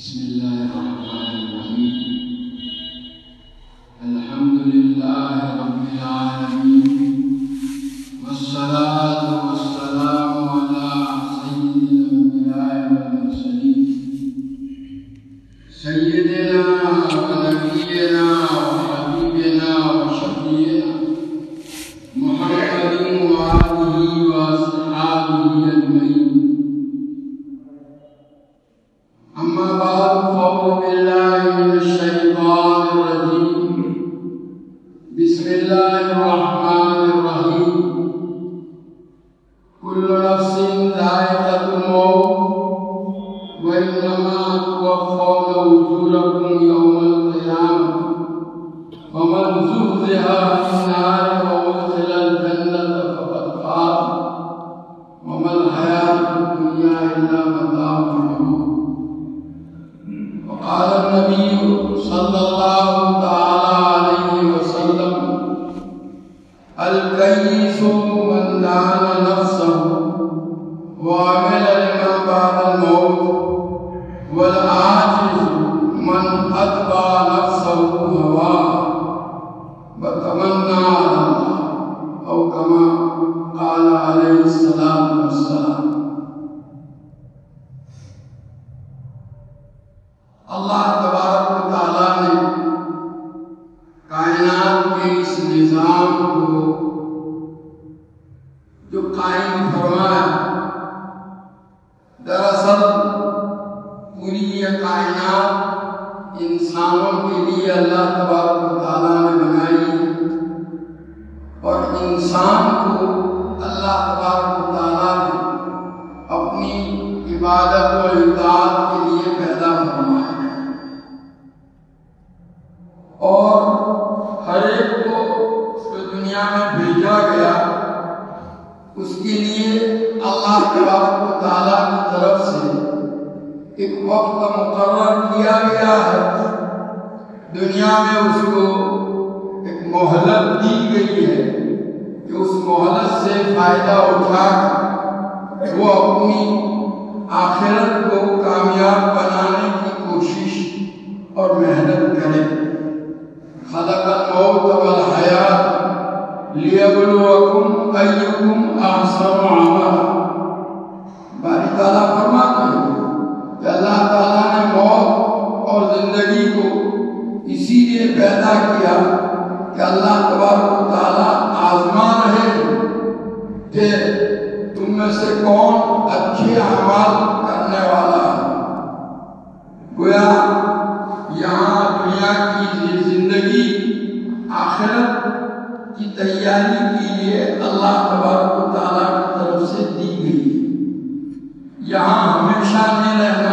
بسم الله الرحمن الرحيم. الحمد لله رب العالمين، والصلاة والسلام على سيد الأنبياء والمرسلين، سيدنا ونبينا وحبيبنا وشفيعنا محمد وآله وأصحابه أجمعين. أما بعد، فأعوذ بالله من الشيطان الرجيم. بسم الله الرحمن الرحيم. كل نفس ذائقة الموت، وإنما توفون أجوركم يوم القيامة، فمن زحزح عن النار وأدخل الجنة فقد فاز، وما الحياة الدنيا إلا متاع الغرور. وقال النبي صلى الله تعالى عليه وسلم: الكيس من دان نفسه وعمل لما بعد الموت، والعاجز من أتبع نفسه هواه وتمنى على الله، أو كما قال عليه الصلاة والسلام. اللہ تبارک و تعالیٰ نے کائنات کے اس نظام کو جو قائم فرمایا، دراصل پوری یہ کائنات انسانوں کے لیے اللہ تبارک و تعالیٰ نے بنائی، اور انسان کو اللہ تبارک و تعالیٰ نے اپنی عبادت و اطاعت کے لیے پیدا فرمایا، اور ہر ایک کو جو دنیا میں بھیجا گیا اس کے لیے اللہ تبارک و تعالیٰ کی طرف سے ایک وقت مقرر کیا گیا ہے۔ دنیا میں اس کو ایک مہلت دی گئی ہے کہ اس مہلت سے فائدہ اٹھا کر وہ اپنی آخرت کو کامیاب بنانے کی کوشش اور محنت کرے۔ خلق الموت والحیات لیبلوکم ایکم احسن عملا۔ باری تعالیٰ فرماتے ہیں کہ اللہ تعالیٰ نے موت اور زندگی کو اسی لیے پیدا کیا کہ اللہ تبارک و تعالیٰ آزما رہے کہ تم میں سے کون اچھے اعمال کرنے والا ہے۔ گویا یہاں دنیا کی زندگی آخرت کی تیاری کے لیے اللہ تبارک و تعالیٰ کی طرف سے دی گئی ہے۔ یہاں ہمیشہ نہیں رہنا،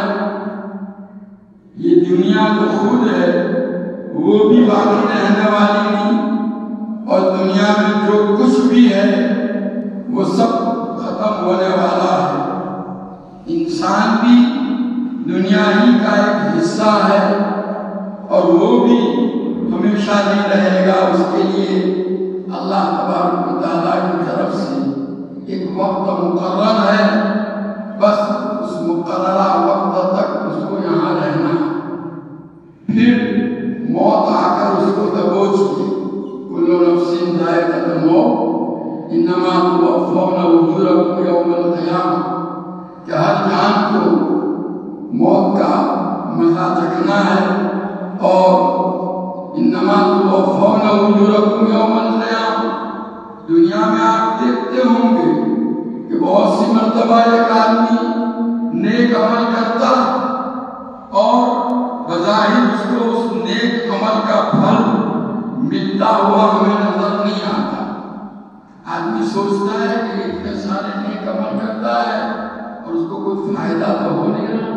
یہ دنیا تو خود ہے وہ بھی باقی رہنے والی نہیں، اور دنیا میں جو کچھ بھی ہے وہ سب ختم ہونے والا ہے۔ انسان بھی دنیا ہی کا ایک حصہ ہے، اور وہ بھی ہمیشہ نہیں رہے گا۔ اس کے لیے اللہ تبارک و تعالیٰ کی طرف سے ایک وقت مقرر ہے، بس اس مقررہ وقت تک اس کو یہاں رہنا ہے، پھر موت آ کر اس کو دبوچ کے کل نفس ذائقۃ الموت انما توفون اجورکم یوم القیامہ، کہ ہر جان کو موت کا مزہ چکھنا ہے، اور انما توفون اجورکم یوم القیامہ۔ دنیا میں آپ دیکھتے ہوں گے کہ بہت سی مرتبہ ایک آدمی نیک عمل کرتا اور بظاہر اس کو اس نیک عمل کا پھل ملتا ہوا ہمیں نظر نہیں آتا۔ آدمی سوچتا ہے کہ اتنے سارے نیک عمل کرتا ہے اور اس کو کوئی فائدہ تو ہو نہیں رہا۔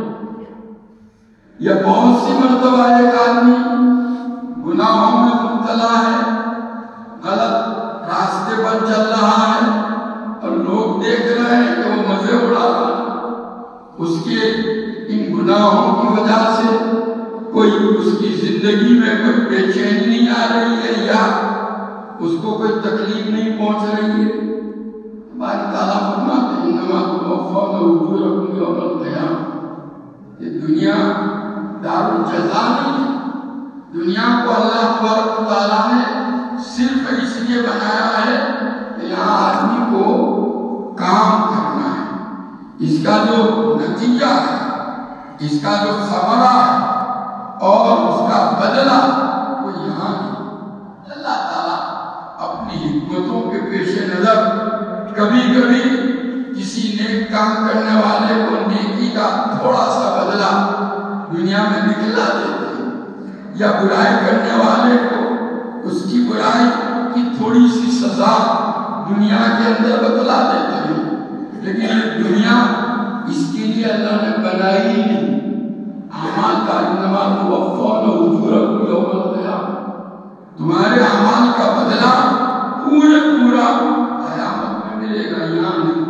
یا بہت سی مرتبہ ایک آدمی گناہوں میں مبتلا ہے، غلط راستے پر چل رہا ہے، اور لوگ دیکھ رہے ہیں کہ وہ مزے اڑا رہا ہے۔ اس کے ان گناہوں کی وجہ سے کوئی اس کی زندگی میں کوئی بے چینی نہیں آ رہی ہے، یا اس کو کوئی تکلیف نہیں پہنچ رہی ہے۔ ہماری تعالیٰ فرماتے ہیں انما توفون اجورکم یوم القیامہ، یہ دنیا دارالجزا نہیں ہے۔ دنیا کو اللہ تبارک و تعالیٰ نے صرف اس لیے بنایا ہے کہ یہاں آدمی کو کام کرنا ہے، اس کا جو نتیجہ ہے، اس کا جو ثمرہ ہے اور اس کا بدلہ وہ یہاں نہیں۔ اللہ تعالیٰ اپنی حکمتوں کے پیش نظر کبھی کبھی کسی نیک کام کرنے والے کو نیکی کا تھوڑا سا بدلہ دنیا میں دکھلا دیتے ہیں، یا برائی کرنے والے کو اس کی برائی کی تھوڑی سی سزا دنیا کے اندر بتلا دیتے ہیں۔ لیکن یہ دنیا اس کے لیے اللہ نے بنائی ہی نہیں۔ اعمال کا انما توفون اجورکم یوم القیامہ، تمہارے اعمال کا بدلہ پورا قیامت میں ملے گا، یہاں نہیں۔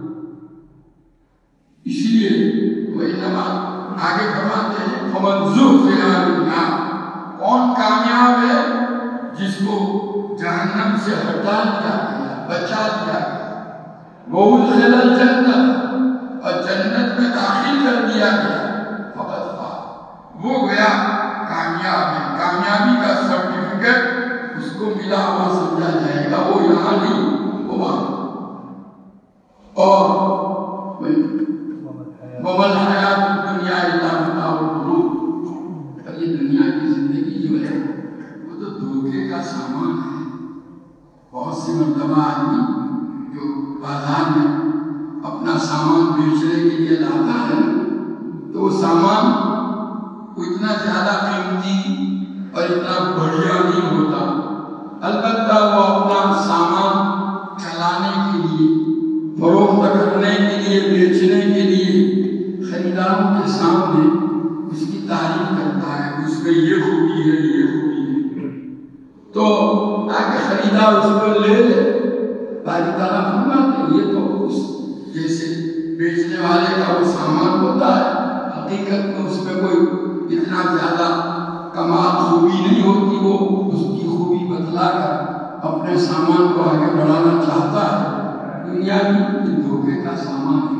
اس لیے وہ انما آگے فرماتے ہیں فمن زحزح عن النار، کون کامیاب ہے؟ جس کو جہنم سے ہٹا دیا گیا، بچا دیا گیا، وادخل الجنت، اور جنت میں داخل کر دیا گیا، فقط وہ گیا کامیاب ہے۔ کامیابی کا سرٹیفکیٹ اس کو ملا ہوا سمجھا جائے گا، وہ یہاں نہیں، وہ وہاں۔ اور وَمَا الْحَيَاةُ الدُّنْيَا إِلَّا مَتَاعُ الْغُرُورِ، اور یہ دنیا کی زندگی جو ہے وہ تو دھوکے کا سامان ہے۔ بہت سی مرتبہ آدمی جو بازار میں اپنا سامان بیچنے کے لیے لاتا ہے تو وہ سامان اتنا زیادہ قیمتی اور اتنا بڑھیا نہیں ہوتا، البتہ وہ اپنا سامان چلانے کے لیے، فروخت کرنے کے لیے، بیچنے کے لیے خریداروں کے سامنے اس کی تعریف کرتا ہے، اس میں یہ خوبی ہے، یہ خوبی ہے، تو تاکہ خریدار اس کو لے لے۔ باری تعالیٰ فرماتے ہیں یہ تو اس جیسے بیچنے والے کا وہ سامان ہوتا ہے، حقیقت میں اس میں کوئی اتنا زیادہ کمال خوبی نہیں ہوتی، وہ اس کی خوبی بتلا کر اپنے سامان کو آگے بڑھانا چاہتا ہے۔ دنیا بھی دھوکے کا سامان ہے،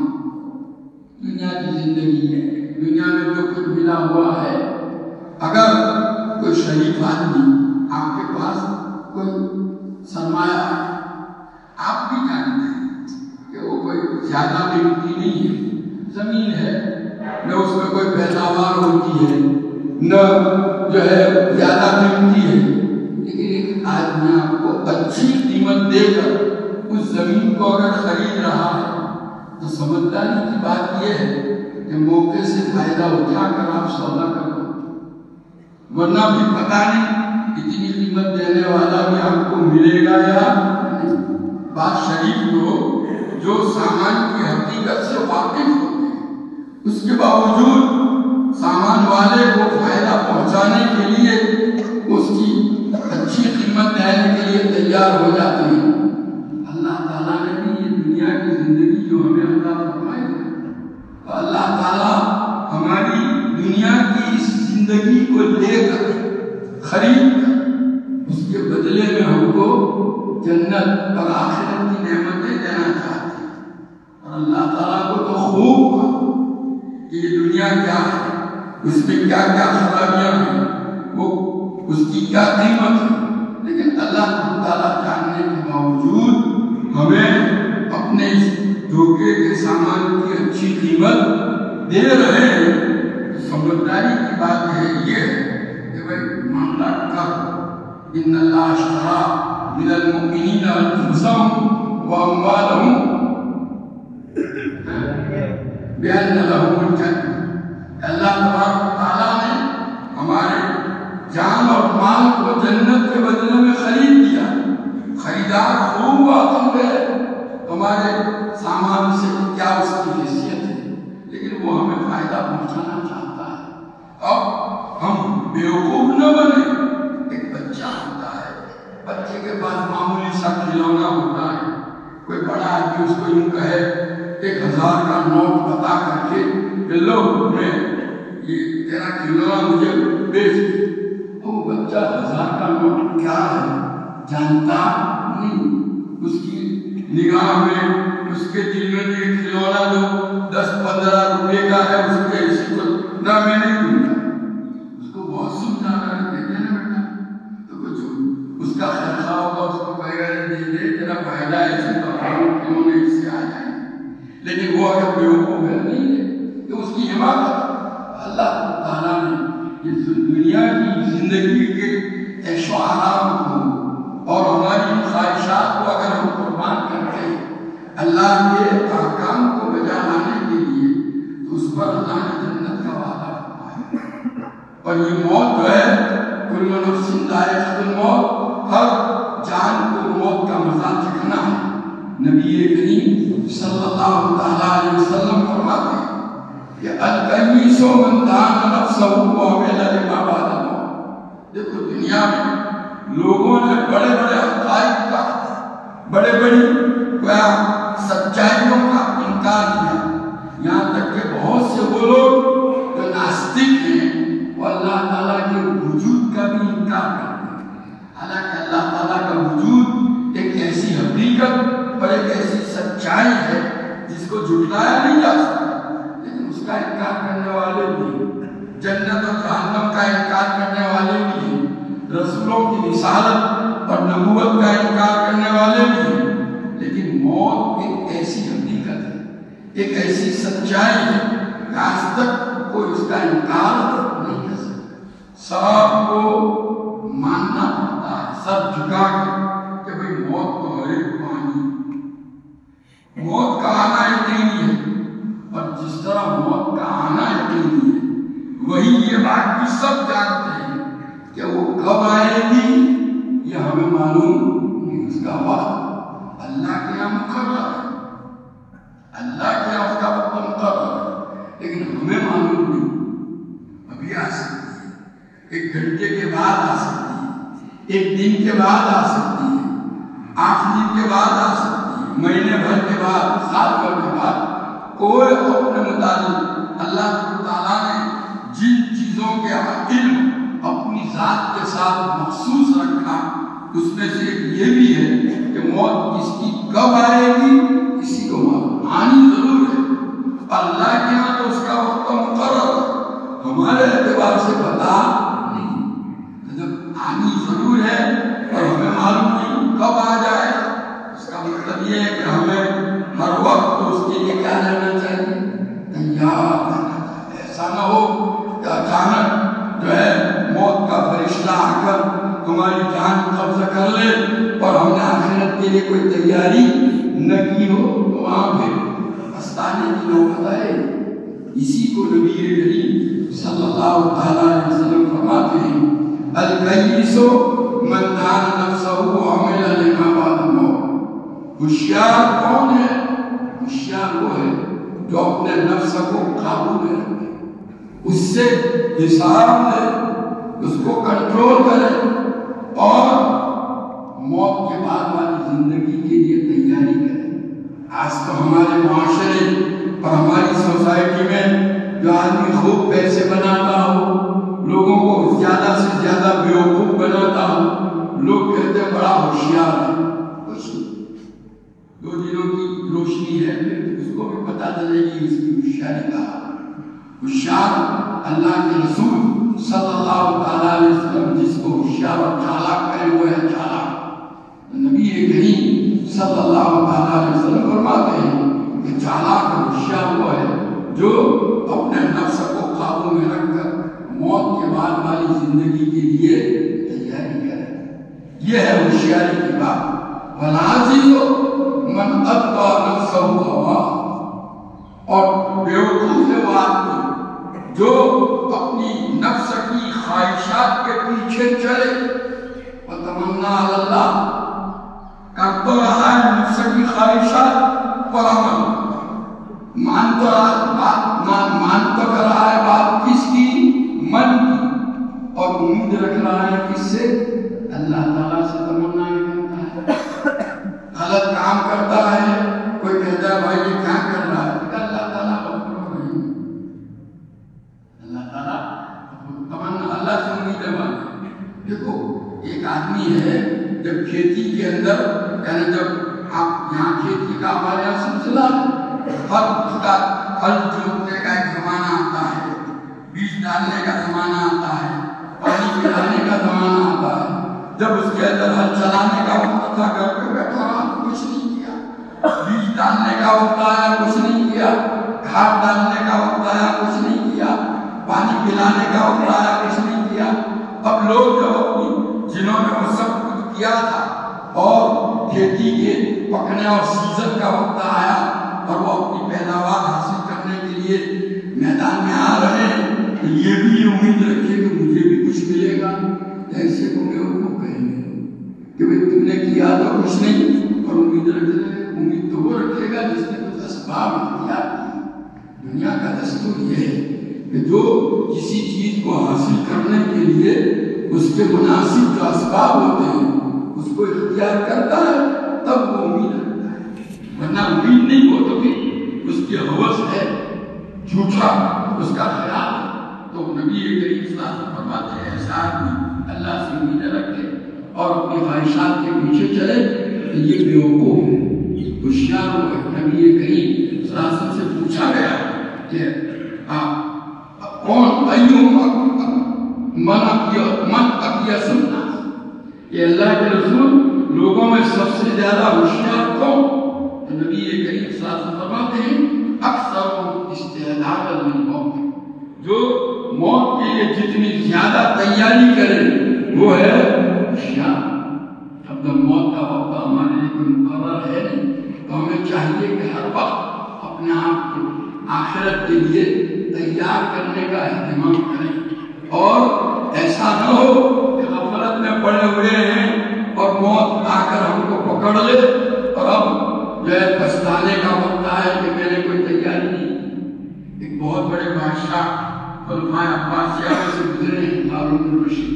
دنیا کی زندگی ہے، دنیا میں جو کچھ ملا ہوا ہے۔ اگر کوئی شریف آدمی آپ کے پاس کوئی سرمایہ ہے، آپ بھی جانتے ہیں کہ وہ کوئی زیادہ قیمتی نہیں ہے، زمین ہے، نہ اس میں کوئی پیداوار ہوتی ہے، نہ جو ہے زیادہ قیمتی ہے، لیکن ایک آدمی آپ کو اچھی قیمت دے کر اس زمین کو اگر خرید رہا ہے تو سمجھداری کی بات یہ ہے کہ موقع سے فائدہ اٹھا کر آپ سودا کر دو، ورنہ بھی پتہ نہیں اتنی قیمت دینے والا بھی آپ کو ملے گا یا نہیں۔ بات شریف لوگ جو سامان کی حقیقت سے واقف ہوتے ہیں، اس کے باوجود سامان والے کو فائدہ پہنچانے کے لیے اس کی اچھی قیمت دینے کے لیے تیار ہو جاتے ہیں۔ اللہ تعالیٰ نے بھی یہ دنیا کی زندگی جو ہمیں عطا فرمائی ہے، تو اللہ تعالیٰ ہماری دنیا کی اس زندگی کو لے کر خرید کر اس کے بدلے میں ہم کو جنت اور آخرت کی نعمتیں دینا چاہتے ہیں۔ اور اللہ تعالیٰ کو تو خوب کہ یہ دنیا کیا ہے، اس میں کیا کیا خرابیاں ہیں، وہ اس کی کیا قیمت ہے، لیکن اللہ تعالیٰ جاننے کے باوجود ہمیں اپنے اس دھوکے کے سامان کی اچھی قیمت دے رہے ہیں۔ سمجھداری کی بات ہے یہ کہ بھائی معاملہ کر، ان اللہ اشتری من المؤمنین انفسهم واموالهم بان لهم الجنہ، اللہ تبارک و تعالیٰ نے ہمارے جان اور مال کو جنت کے بدلے میں خرید دیا۔ خریدار خوب واقف ہے ہمارے سامان سے کیا اس کی حیثیت ہے، لیکن وہ ہمیں فائدہ پہنچانا چاہتا ہے۔ اب ہم بیوقوف نہ بنے۔ ایک بچہ ہوتا ہے، بچے کے پاس معمولی سا کھلونا ہوتا ہے، کوئی بڑا آدمی اس کو یوں کہے 1000 کا نوٹ بتا کر کے کہ لو میں یہ تیرا کھلونا مجھے بیچ دے، وہ بچہ 1000 کا نوٹ کیا ہے جانتا نہیں۔ اس کی نگاہ میں، اس کے دل میں یہ کھلونا جو 10-15 روپے کا ہے، اس کے حصے کو نہ میں نہیں دوں گا، یہ دنیا کی زندگی کے عیش و آرام کو اور ہماری خواہشات کو اگر ہم قربان کرتے ہیں اللہ کے احکام کو بجا لانے کے لیے، تو اس پر اللہ نے جنت کا وعدہ فرمایا۔ اور یہ موت جو ہے، کل نفس ذائقۃ الموت، ہر جان کو موت کا مزہ چکھنا ہے۔ نبی کریم صلی اللہ علیہ وسلم فرماتے ہیں کہ الکیس من دان نفسہ وعمل لما بعد الموت۔ دیکھو دنیا میں لوگوں نے بڑے بڑے حقائق کا، بڑے بڑی سچائیوں کا انکار کیا، یہاں تک کہ بہت سے وہ لوگ جو ناستک ہیں وہ اللہ تعالیٰ کے وجود کا بھی انکار کرتے ہیں۔ حالانکہ اللہ تعالیٰ کا وجود ایک ایسی حقیقت اور ایک ایسی سچائی ہے جس کو جھٹلایا نہیں جا سکتا، لیکن اس کا انکار کرنے والے بھی، جنت اور جہنم کا انکار کرنے والے بھی، رسولوں کی رسالت اور نبوت کا انکار کرنے والے بھی۔ لیکن موت ایک ایسی حقیقت ہے، ایک ایسی سچائی ہے کہ آج تک کوئی اس کا انکار نہیں کر سکتا۔ سب کو ماننا پڑتا ہے، سب جھکا کے کہ بھئی موت تو ہر ایک کو آنی، موت کا آنا یقینی ہے، اور جس طرح موت کا آنا یقینی ہے، وہی یہ بات بھی سب جانتے ہیں کہ وہ کب آئے گی یہ ہمیں معلوم نہیں، اس کا وقت اللہ کے یہاں مقرر ہے، اللہ کے یہاں اس کا وقت مقرر ہے، لیکن ہمیں معلوم نہیں، ابھی آ سکتی ہے، ایک گھنٹے کے بعد آ سکتی ہے، ایک دن کے بعد آ سکتی ہے، 8 دن کے بعد آ سکتی ہے، مہینے بھر کے بعد، سال بھر کے بعد۔ کوئی اپنے مطابق اللہ تعالیٰ نے جن چیزوں کے علم اپنی ذات کے ساتھ مخصوص رکھا، اس میں سے یہ بھی ہے کہ موت کس کی کب آئے گی کسی کو معلوم، آنی ضرور ہے، اللہ کے یہاں تو اس کا وقت مقرر ہے، ہمارے اعتبار سے پتا نہیں، جب آنی ضرور ہے اور ہمیں معلوم نہیں کب آ جائے، اس کا مطلب یہ ہے کہ ہمیں ہر وقت اس کے لیے کیا رہنا چاہیے، تیار رہنا چاہیے۔ ایسا نہ ہو کہ اچانک جو ہے موت کا فرشتہ آ کر ہماری جان قبضہ کر لے اور ہم نے آخرت کے لیے کوئی تیاری نہ کی ہو، تو وہاں پھر پچھتانے کی نوبت آئے۔ اسی کو نبی کریم صلی اللہ علیہ وسلم فرماتے ہیں الکیس من دان نفسہ وعمل لما بعد الموت۔ ہوشیار کون ہے؟ ہوشیار وہ ہے جو اپنے نفس کو قابو میں رکھے، اس سے حساب لے، اس کو کنٹرول کرے اور موت کے بعد والی زندگی کے لیے تیاری کرے۔ آج تو ہمارے معاشرے اور ہماری سوسائٹی میں جو آدمی خوب پیسے بناتا ہو، لوگوں کو زیادہ سے زیادہ بیوقوف بناتا ہو، لوگ کہتے ہیں بڑا ہوشیار ہے، کچھ 2 دنوں کی روشنی ہے، اس کو بھی پتا چلے گی اس کی ہوشیاری کا۔ ہوشیار اللہ کے رسول صلی اللہ علیہ وسلم جس کو ہوشیار اور چالاک کہے ہوئے ہیں، چالاک۔ نبی کریم صلی اللہ علیہ وسلم فرماتے ہیں کہ چالاک اور ہوشیار وہ ہے جو اپنے نفس کو قابو میں رکھ کر موت کے بعد والی زندگی کے لیے تیاری کرے۔ یہ ہے ہوشیاری کی بات۔ وَالْعَاجِزُ مَنْ أَتْبَعَ نَفْسَهُ هَوَاهَا، اور بیوقوف ہے وہ آدمی جو اپنی نفس کی خواہشات کے پیچھے چلے، وَتَمَنَّا عَلَى اللَّهِ، کرتا رہا ہے نفس کی خواہشات پر عمل، مانتا رہا ہے بات کس کی؟ من کی، اور امید رکھ رہا ہے کس سے؟ اللہ تعالیٰ سے تمنا کرتا ہے۔ غلط کام کرتا ہے، کوئی کہتا ہے بھائی یہ کیا کر رہا ہے، اللہ تعالیٰ اللہ تعالیٰ تمنا اللہ سے امید ہے۔ دیکھو ایک آدمی ہے جب کھیتی کے اندر، یعنی جب آپ یہاں کھیتی کا ہمارے یہاں سلسلہ پھل جوتنے کا ایک زمانہ آتا ہے، بیج ڈالنے کا زمانہ آتا ہے، پانی پلانے کا زمانہ آتا ہے۔ جب اس کے اندر ہل چلانے کا وقت تھا، گھر پہ بیٹھا رہا، کچھ نہیں کیا، بیج ڈالنے کا وقت آیا، کچھ نہیں کیا، کھاد ڈالنے کا وقت آیا، کچھ نہیں کیا، پانی پلانے کا وقت آیا کچھ نہیں کیا. اب لوگ جنہوں نے وہ سب کچھ کیا تھا اور کھیتی کے پکنے اور سیزن کا وقت آیا اور وہ اپنی پیداوار حاصل کرنے کے لیے میدان میں آ رہے ہیں تو یہ بھی یہ امید رکھے کہ مجھے بھی کچھ ملے گا. ایسے کو بیوقوف کہیں گے کہ بھائی تم نے کیا تو کچھ نہیں اور امید رکھ رہے. امید تو وہ رکھے گا جس نے کچھ اسباب اختیار کی. دنیا کا دستور یہ ہے کہ جو کسی چیز کو حاصل کرنے کے لیے اس کے مناسب جو اسباب ہوتے ہیں اس کو اختیار کرتا ہے تب وہ امید رکھتا ہے. ورنہ امید نہیں ہو تو پھر اس کی ہوس ہے جھوٹا اس کا خیال ہے. تو نبی کریم صلی اللہ علیہ وسلم فرماتے ہیں ایسا آدمی اللہ سے امید رکھے اور اپنی خواہشات کے پیچھے چلے تو یہ بیوقوف ہے. ہوشیار ہوئے. نبی کریم صلی اللہ علیہ وسلم سے پوچھا گیا کہ کون من اقیہ سننا کہ اللہ کے رسول لوگوں میں سب سے زیادہ ہوشیار کون؟ تو نبی کریم صلی اللہ علیہ وسلم فرماتے ہیں اکثر استعدادا للموت. جو موت کے لیے جتنی زیادہ تیاری کرے وہ ہے ہوشیار. اب جب موت کا وقت ہمارے لیے کوئی مقرر ہے نہیں تو ہمیں چاہیے کہ ہر وقت اپنے آپ کو آخرت کے لیے تیار کرنے کا اہتمام کریں اور ایسا نہ ہو کہ غفلت میں پڑے ہوئے ہیں اور موت آ کر ہم کو پکڑ لے اور اب جو ہے پچھتانے کا وقت آئے کہ میں نے کوئی تیاری نہیں. ایک بہت بڑے بادشاہ خلفائے عباسیہ سے گزرے ہیں ہارون الرشید.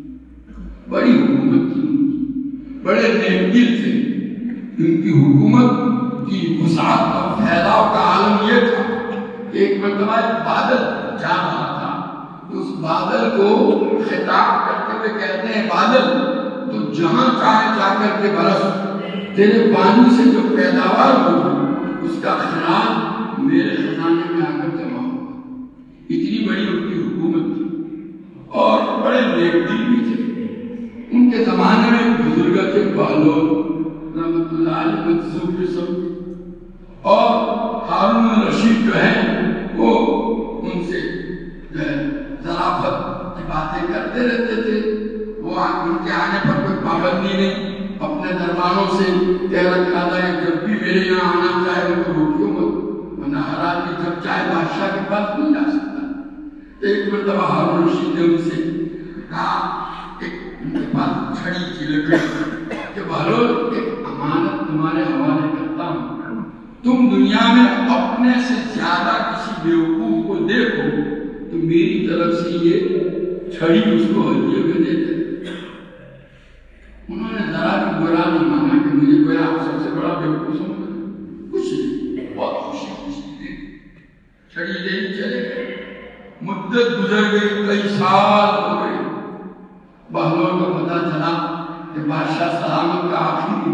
بڑی حکومت تھی ان کی, بڑے نیک دل تھے. ان کی حکومت کی وسعت اور پھیلاؤ کا عالم یہ تھا کہ ایک مرتبہ ایک بادل جا رہا تھا تو اس بادل کو خطاب کرتے ہوئے کہتے ہیں بادل تو جہاں چاہے جا کر کے برس, تیرے پانی سے جو پیداوار ہوگی اس کا خراج میرے خزانے میں آ کر جمع ہوگا. اتنی بڑی ان کی حکومت تھی اور بڑے نیک دل بھی تھے. ان کے زمانے میں بزرگ تھے بہلول رحمۃ اللہ علیہ منصور قسم اور ہارون الرشید جو ہیں وہ ان سے ظرافت کی باتیں کرتے رہتے تھے. وہ ان کے آنے پر کوئی پابندی نہیں, اپنے درباروں سے کہہ رکھا تھا کہ جب بھی میرے یہاں آنا چاہے ان کو روکیوں مت, ورنہ ہر آدمی جب چاہے بادشاہ کے پاس نہیں جا سکتا. ایک مرتبہ ہارون الرشید نے ان سے کہا کہ ان کے پاس چھڑی تھی لکڑی کہ بہلول ایک امانت تمہارے حوالے کرتا ہوں, تم دنیا میں اپنے سے زیادہ کسی بیوقوف کو دیکھو تو میری طرف سے یہ چھڑی اس کو ہدیے میں دے دے. انہوں نے ذرا بھی برا نہیں مانا کہ مجھے کوئی آپ سب سے بڑا بیوقوف سمجھا, کچھ نہیں, بہت خوشی چھڑی دے چلے گئے. مدت گزر گئی, کئی سال ہو گئے. بہلول کو پتا چلا کہ بادشاہ سلامت کا آخری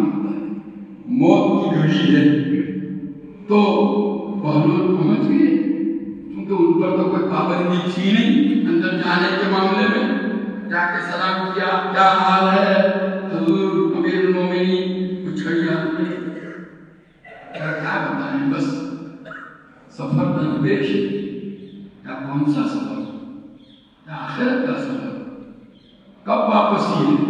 موت کی گھڑی ہے تو بہلول پہنچ گئے کیونکہ ان پر تو کوئی پابندی تھی نہیں اندر جانے کے معاملے میں. جا کے سلام کیا, کیا حال ہے حضور امیر المومنین, کچھ چھڑی ہاتھ میں. کیا بتائیں, بس سفر درپیش یا کون سا سفر, یا آخرت کا سفر, کب واپسی ہے.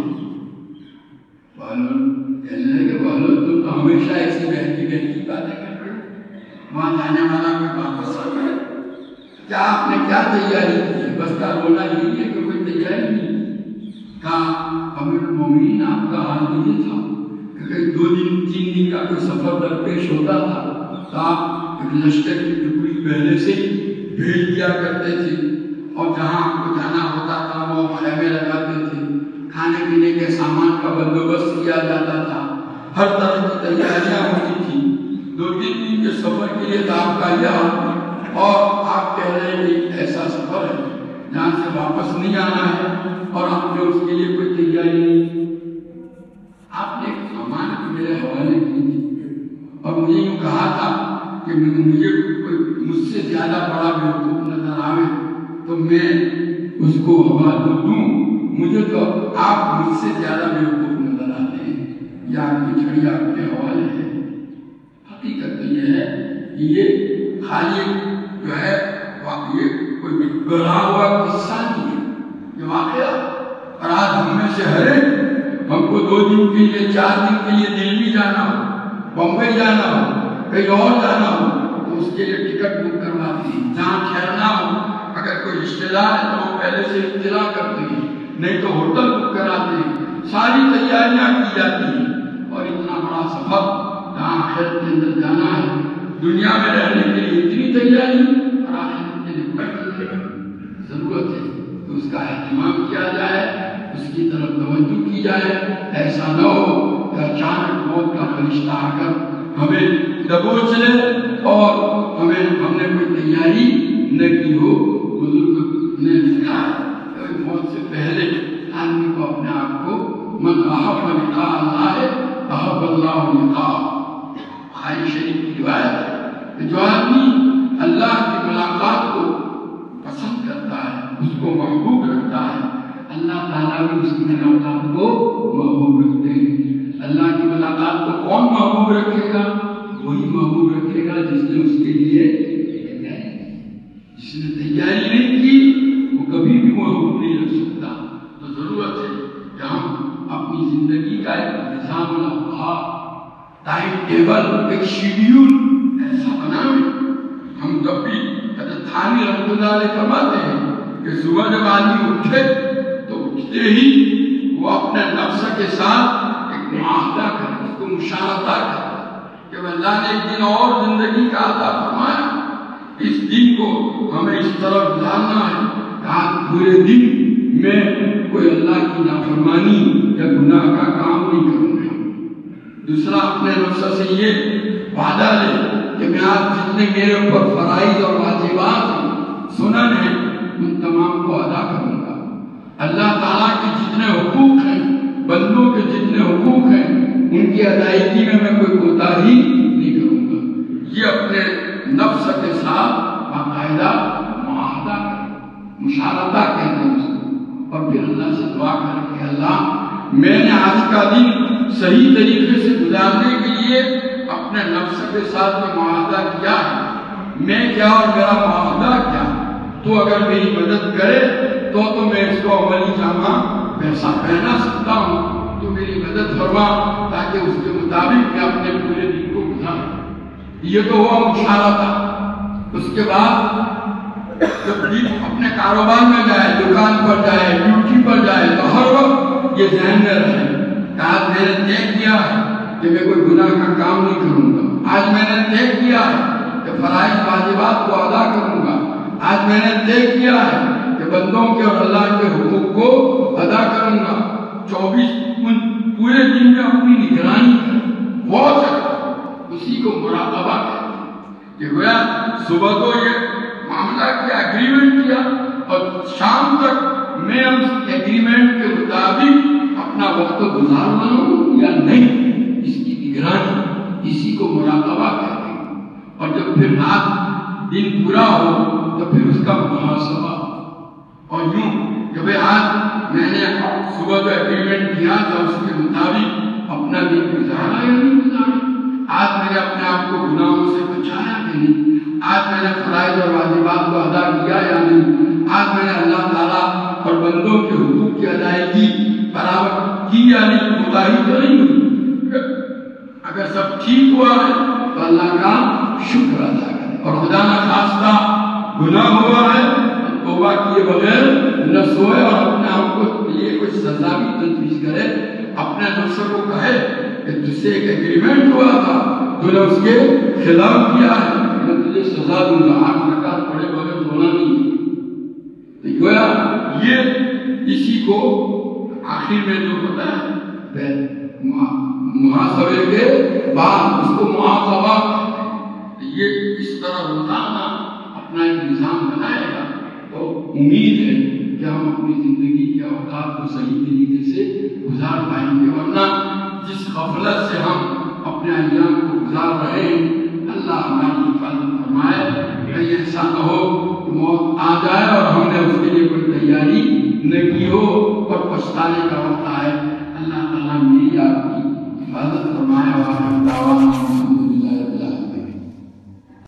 بہلول کہنے لگے بہلول تم تو ہمیشہ ایسی بہتی بہتی باتیں کرتے ہو, وہاں جانے والا کوئی واپس آ گیا, کیا آپ نے کیا تیاری کی؟ بس کا رونا یہی ہے کہ کوئی تیاری نہیں. کہا امیر المومنین آپ کا حال یہ تھا کہ کہیں 2 دن 3 دن کا کوئی سفر درپیش ہوتا تھا تو آپ ایک لشکر کی ٹکڑی پہلے سے ہی بھیج دیا کرتے تھے اور جہاں آپ کو جانا ہوتا تھا وہ خیمے لگاتے تھے, کھانے پینے کے سامان کا بندوبست کیا جاتا تھا, ہر طرح کی تیاریاں ہوتی تھیں. 2-3 دن کے سفر کے لیے آپ کا یہ اور آپ کہہ رہے ہیں کہ ایسا سفر ہے جہاں سے واپس نہیں آنا ہے اور آپ نے اس کے لیے کوئی تیاری نہیں. آپ نے ایک امانت میرے حوالے کی تھی اور مجھے یوں کہا تھا کہ مجھے کوئی مجھ سے زیادہ بڑا بیوقوف نظر آئے تو میں اس کو حوالہ دوں. مجھے تو آپ مجھ سے زیادہ بیوقوف نظر آتے ہیں, یا آپ کی چھڑی آپ کے حوالے ہے. حقیقت تو یہ ہے کہ یہ خالی جو ہے یہ کوئی کوئی گڑھا ہوا قصہ نہیں ہے، یہ واقعہ۔ اور آج ہم میں سے ہر ایک، ہم کو 2 دن کے لیے 4 دن کے لیے دلی جانا ہو، بمبئی جانا ہو، کہیں اور جانا ہو تو اس کے لیے ٹکٹ بک کرواتے ہیں۔ جہاں ٹھہرنا ہو اگر کوئی رشتے دار ہے تو وہ پہلے سے اطلاع کرتے ہیں، نہیں تو ہوٹل بک کراتے ہیں، ساری تیاریاں کی جاتی ہیں۔ اور اتنا بڑا سفر جہاں آخرت کے اندر جانا ہے، دنیا میں رہنے کے لیے اتنی تیاری اور آخرت کے لیے ضرورت ہے تو اس کا اہتمام کیا جائے، اس کی طرف توجہ کی جائے۔ ایسا نہ ہو کہ اچانک موت کا فرشتہ آ کر ہمیں دبوچ لے اور ہم نے کوئی تیاری نہ کی ہو۔ بزرگ نے لکھا کہ موت سے پہلے آدمی کو اپنے آپ کو من احب لقاء اللہ احب اللہ لقاء، بخاری شریف کی روایت ہے کہ جو آدمی اللہ کی ملاقات کو پسند کرتا ہے، اس کو محبوب رکھتا ہے، اللہ تعالیٰ بھی اس کی ملاقات کو محبوب رکھتے ہیں۔ اللہ کی ملاقات کو کون محبوب رکھے گا؟ وہی محبوب رکھے گا جس نے اس کے لیے تیاری کی۔ جس نے تیاری نہیں کی وہ کبھی بھی محبوب نہیں رکھ سکتا۔ تو ضرورت ہے کہ ہم اپنی زندگی کا ایک نظام الاوقات، ٹائم ٹیبل، ایک شیڈیول ایسا بنائیں۔ ہم جب بھی حضرت تھانوی رحمۃ اللہ علیہ فرماتے ہیں کہ صبح جب آدمی اٹھے تو اٹھتے ہی وہ اپنے نفس کے ساتھ ایک معاہدہ کرے، اس کو مشاہدہ کرے کہ اللہ نے ایک دن اور زندگی کا عطا فرمایا، اس دن کو ہمیں اس طرح گزارنا ہے کہ آج پورے دن میں کوئی اللہ کی نافرمانی یا گناہ کا کام نہیں کروں گا۔ دوسرا، اپنے نفس سے یہ وعدہ لے کہ میں آج جتنے میرے اوپر فرائض اور واجبات ہیں، سنن ہیں، ان تمام کو ادا کروں گا۔ اللہ تعالیٰ کے جتنے حقوق ہیں، بندوں کے جتنے حقوق ہیں، ان کی ادائیگی میں کوئی کوتاہی نہیں کروں گا۔ یہ اپنے نفس کے ساتھ باقاعدہ معاہدہ کریں، مشارطہ کہتے ہیں اس کو، اور پھر اللہ سے دعا کریں کہ اللہ میں نے آج کا دن صحیح طریقے سے گزارنے کے لیے اپنے نفس کے ساتھ میں معاہدہ کیا ہے، میں کیا اور میرا معاہدہ کیا، تو اگر میری مدد کرے تو میں اس کو عملی جامہ پیسہ پہنا سکتا ہوں، تو میری مدد فرما تاکہ اس کے مطابق میں اپنے پورے دن کو گزاروں۔ یہ تو ہوا مشارطہ۔ اس کے بعد جب بھی اپنے کاروبار میں جائے، دکان پر جائے، ڈیوٹی پر جائے، تو ہر وقت یہ ذہن میں رہے کہ آج میں نے طے کیا ہے کہ میں کوئی گناہ کا کام نہیں کروں گا، آج میں نے طے کیا ہے کہ فرائض واجبات کو ادا کروں گا، آج میں نے طے کیا ہے کہ بندوں کے اور اللہ کے حقوق کو ادا کروں گا۔ 24 پورے دن میں اپنی نگرانی کریں، غور کریں، اسی کو مراقبہ کہتے ہیں کہ گویا صبح تو یہ معاملہ کیا، ایگریمنٹ کیا، اور شام تک میں اس ایگریمنٹ کے مطابق اپنا وقت گزار رہا ہوں یا نہیں، اس کی نگرانی، اسی کو مراقبہ کہتے ہیں۔ اور جب پھر رات دن پورا ہو تو پھر اس کا محاسبہ، اور یوں کہ بھئی آج میں نے صبح جو ایگریمنٹ کیا تھا اس کے مطابق اپنا دن گزارا یا نہیں گزارا، آج میں نے اپنے آپ کو گناہوں سے بچایا کہ نہیں، آج میں نے فرائض اور واجبات کو ادا کیا یا نہیں، آج میں نے اللہ تعالیٰ اور بندوں کے حقوق کی ادائیگی برابر کی یا نہیں، کوتاہی تو نہیں ہوئی۔ اگر سب ٹھیک ہوا ہے تو اللہ کا شکر ادا کریں، اور خدا نہ خواستہ گناہ ہوا ہے توبہ کیے بغیر نہ سوئے اور اپنے آپ کو لیے کوئی سزا بھی تجویز کرے، اپنے نفس کو کہے کہ تجھ سے ایک ایگریمنٹ ہوا تھا، تو نے اس کے خلاف کیا ہے، میں تجھے سزا دوں گا، 8 رکعت پڑھے بغیر سونا نہیں۔ تو گویا یہ اسی کو آخر میں جو ہوتا ہے محاسبے کے بعد اس کو محاسبہ، یہ اس طرح روزانہ اپنا ایک نظام بنائے گا تو امید ہے کہ ہم اپنی زندگی کے اوقات کو صحیح طریقے سے گزار پائیں گے، ورنہ جس غفلت سے ہم اپنے ایام کو گزار رہے ہیں، اللہ ہماری حفاظت فرمائے۔ کہیں ایسا نہ ہو کہ موت آ جائے اور ہم نے اس کے لیے کوئی تیاری نہ کی ہو اور پچھتانے کا وقت آئے۔ اللہ تعالیٰ میری